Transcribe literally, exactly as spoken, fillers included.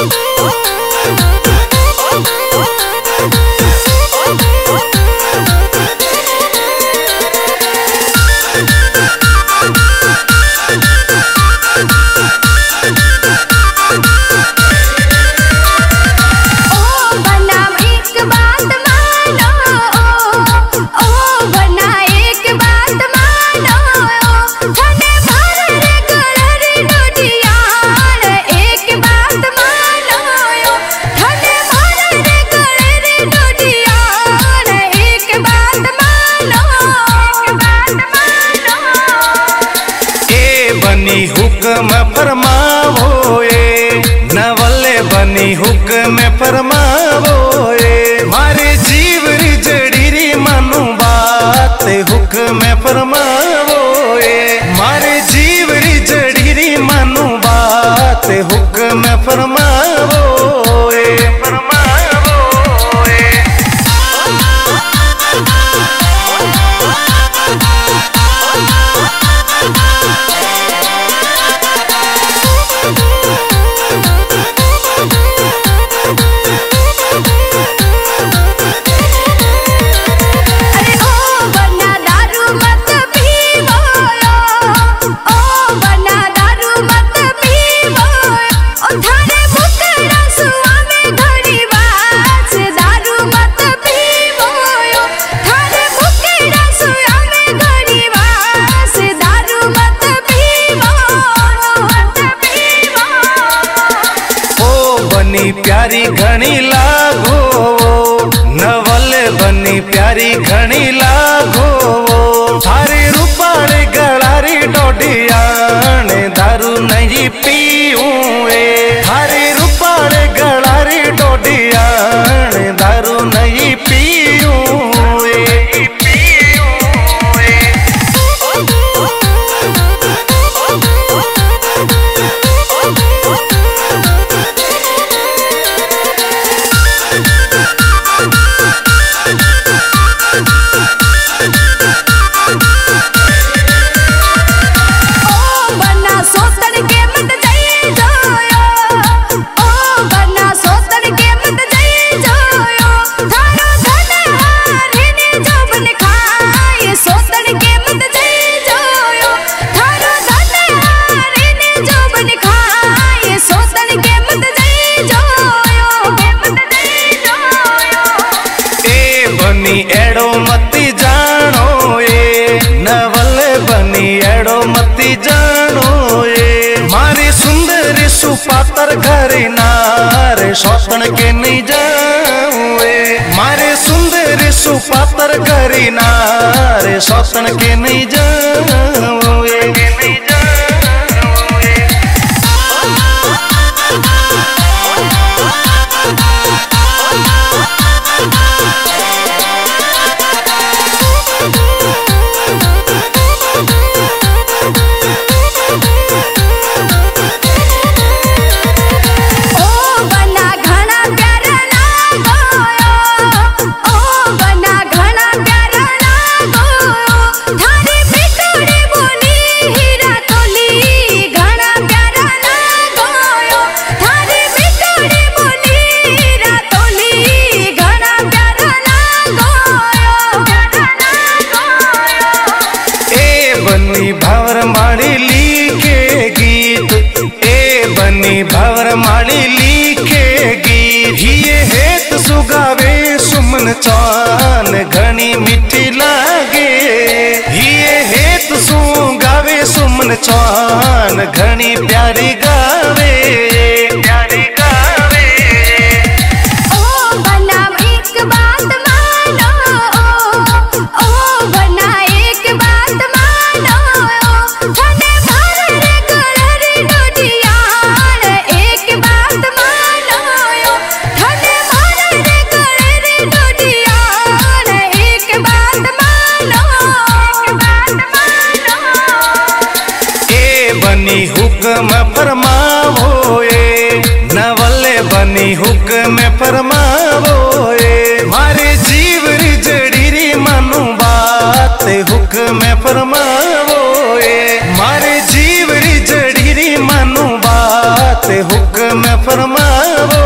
हुक्म फरमावो ए नवले बनी हुक्म फरमावो ए मारे जीव री जड़ी री मानू बात हुक्म फरमावो ए मारे जीव री जड़ी री मानू बात हुक्म फरमावो ए फरमावो ए प्यारी घनी लागो नवल बनी प्यारी घनी लागो थारे रूपाड़े गलारी डोडियाने दारू नहीं पीऊं ए थारे रूपाड़े गलारी डोडियाने दारू नहीं पीऊं ए पीऊं ए एड़ो मती जानो ए नवल बनी एड़ो मती जानो ए मारी सुंदर सुपातर घरे नारे शोषण के नहीं जाऊं ए मारे सुंदर सुपातर घरे नारे शोषण के नहीं जाऊं ए नहीं जाऊं ए भवर माड़ी लिखे गीत ए बनी भवर माड़ी लिखे गीत हिये हेत सुगावे सुमन चान घनी मिठी लागे हिये हेत सुगावे सुमन चान घनी प्यारी गावे प्यारी गावे ओ बना एक बात मानो ओ बना एक बात मानो थाने भरे गलरे डोडियान एक बात मानो थाने भरे गलरे डोडियान एक बात मानो एक बात मानो ए बनी हुक्म फरमावो ए नवले बनी हुक्म फरमावो ए मारे जीव री जड़ी री मानू बात हुक्म फरमावो ए मारे जीव री जड़ी री मानू बात हुक्म में फरमावो